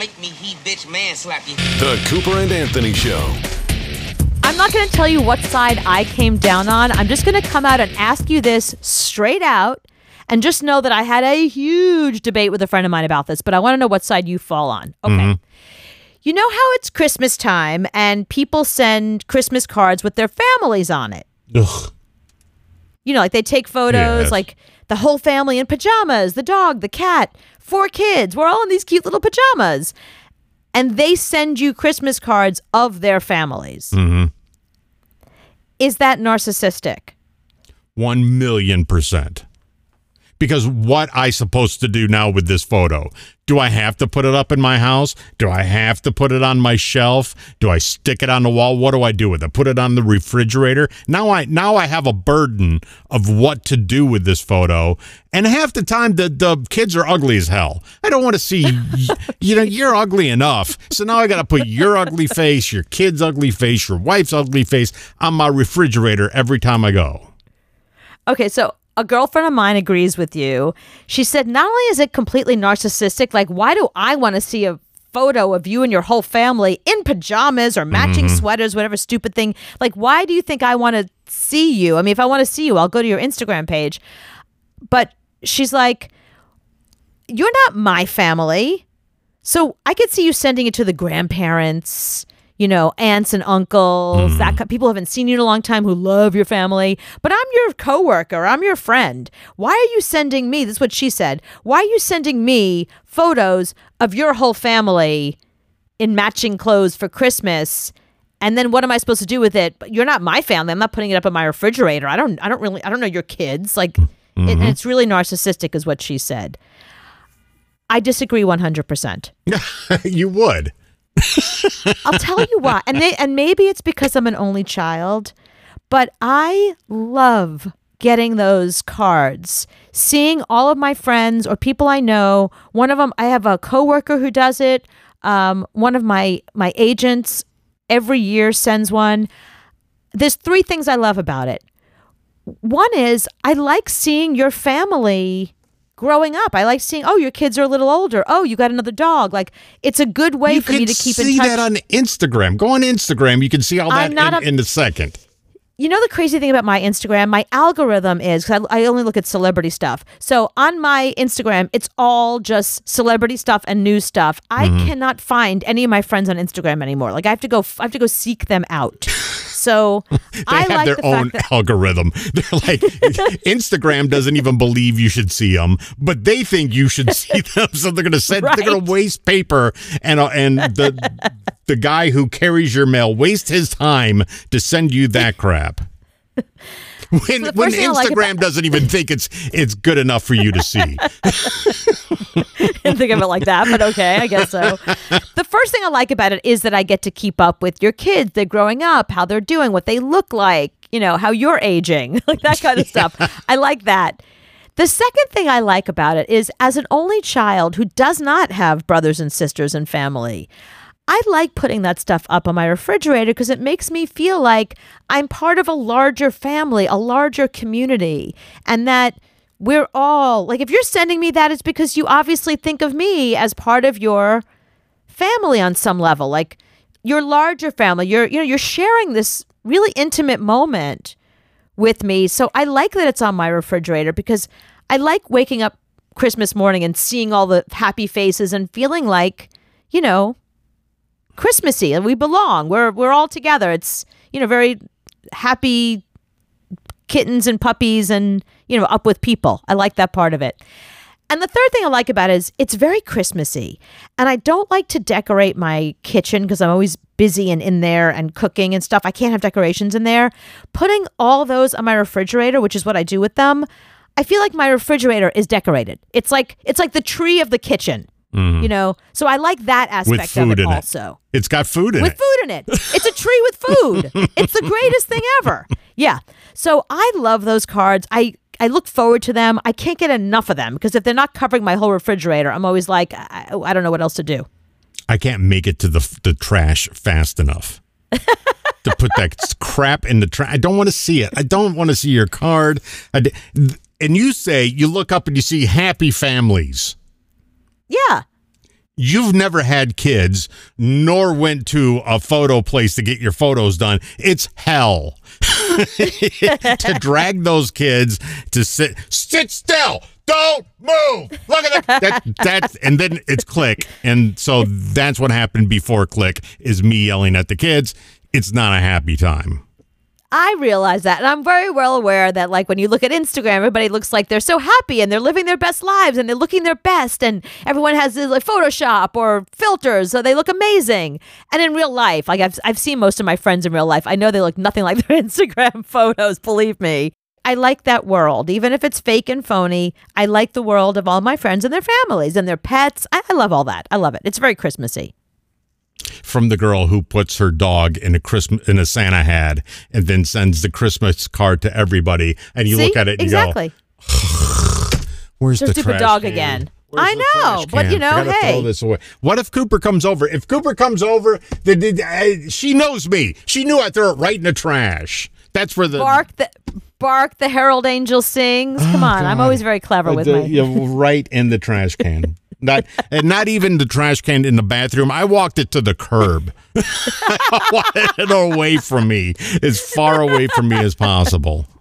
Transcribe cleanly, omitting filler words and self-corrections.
make me he bitch man slap you. The Cooper and Anthony Show. I'm not going to tell you what side I came down on. I'm just going to come out and ask you this straight out, and just know that I had a huge debate with a friend of mine about this, but I want to know what side you fall on. Okay. Mm-hmm. You know how it's Christmas time and people send Christmas cards with their families on it? Ugh. You know, like they take photos, Yes. like the whole family in pajamas, the dog, the cat, 4 kids. We're all in these cute little pajamas. And they send you Christmas cards of their families. Mm-hmm. Is that narcissistic? 1,000,000%. Because what I supposed to do now with this photo? Do I have to put it up in my house? Do I have to put it on my shelf? Do I stick it on the wall? What do I do with it? Put it on the refrigerator? Now I have a burden of what to do with this photo. And half the time the kids are ugly as hell. I don't want to see, you're ugly enough. So now I got to put your ugly face, your kid's ugly face, your wife's ugly face on my refrigerator every time I go. Okay, so a girlfriend of mine agrees with you. She said, not only is it completely narcissistic, like, why do I want to see a photo of you and your whole family in pajamas or matching sweaters, whatever stupid thing? Like, why do you think I want to see you? I mean, if I want to see you, I'll go to your Instagram page. But she's like, you're not my family. So I could see you sending it to the grandparents, aunts and uncles, people who haven't seen you in a long time who love your family. But I'm your coworker. I'm your friend. Why are you sending me? This is what she said. Why are you sending me photos of your whole family in matching clothes for Christmas? And then what am I supposed to do with it? But you're not my family. I'm not putting it up in my refrigerator. I don't know your kids. Like, it's really narcissistic, is what she said. I disagree 100%. You would. I'll tell you why. And maybe it's because I'm an only child, but I love getting those cards, seeing all of my friends or people I know. One of them, I have a coworker who does it. One of my agents every year sends one. There's 3 things I love about it. One is I like seeing your family growing up. I like seeing, your kids are a little older. Oh, you got another dog. Like, it's a good way for me to keep in touch. You can see that on Instagram. Go on Instagram. You can see all that in a second. You know the crazy thing about my Instagram? My algorithm is, because I only look at celebrity stuff. So on my Instagram, it's all just celebrity stuff and news stuff. I cannot find any of my friends on Instagram anymore. Like, I have to go seek them out. So they have their own algorithm. They're like, Instagram doesn't even believe you should see them, but they think you should see them. So they're going to send. Right. They're going to waste paper, and the guy who carries your mail waste his time to send you that crap. When Instagram doesn't even think it's good enough for you to see. Didn't think of it like that, but okay, I guess so. The first thing I like about it is that I get to keep up with your kids. They're growing up, how they're doing, what they look like, how you're aging, like that kind of stuff. I like that. The second thing I like about it is, as an only child who does not have brothers and sisters and family, I like putting that stuff up on my refrigerator because it makes me feel like I'm part of a larger family, a larger community, and that we're all, like, if you're sending me that, it's because you obviously think of me as part of your family on some level, like your larger family. You're sharing this really intimate moment with me. So I like that it's on my refrigerator because I like waking up Christmas morning and seeing all the happy faces and feeling like, Christmassy, and we belong. We're all together. It's, very happy kittens and puppies and, up with people. I like that part of it. And the third thing I like about it is it's very Christmassy. And I don't like to decorate my kitchen because I'm always busy and in there and cooking and stuff. I can't have decorations in there. Putting all those on my refrigerator, which is what I do with them, I feel like my refrigerator is decorated. It's like the tree of the kitchen. So I like that aspect of it also. It's got food in it. With food in it. It's a tree with food. It's the greatest thing ever. Yeah. So I love those cards. I look forward to them. I can't get enough of them because if they're not covering my whole refrigerator, I'm always like, I don't know what else to do. I can't make it to the trash fast enough to put that crap in the trash. I don't want to see it. I don't want to see your card. And you say, you look up and you see happy families. Yeah. you've never had kids, nor went to a photo place to get your photos done. It's hell to drag those kids to sit still. Don't move. Look at that. And then it's click. And so that's what happened before click is me yelling at the kids. It's not a happy time. I realize that. And I'm very well aware that, like, when you look at Instagram, everybody looks like they're so happy and they're living their best lives and they're looking their best. And everyone has this, like, Photoshop or filters, so they look amazing. And in real life, like, I've seen most of my friends in real life. I know they look nothing like their Instagram photos, believe me. I like that world. Even if it's fake and phony, I like the world of all my friends and their families and their pets. I love all that. I love it. It's very Christmassy. From the girl who puts her dog in a Santa hat and then sends the Christmas card to everybody, and you look at it and exactly. you go, "Where's the stupid trash dog can? again?" Where's I the know, trash but can? you know, I gotta hey. throw this away. What if Cooper comes over? If Cooper comes over, she knows me. She knew I'd throw it right in the trash. That's where the bark the herald angel sings. Come on, I'm always very clever with my right in the trash can. Not even the trash can in the bathroom. I walked it to the curb. I wanted it away from me, as far away from me as possible.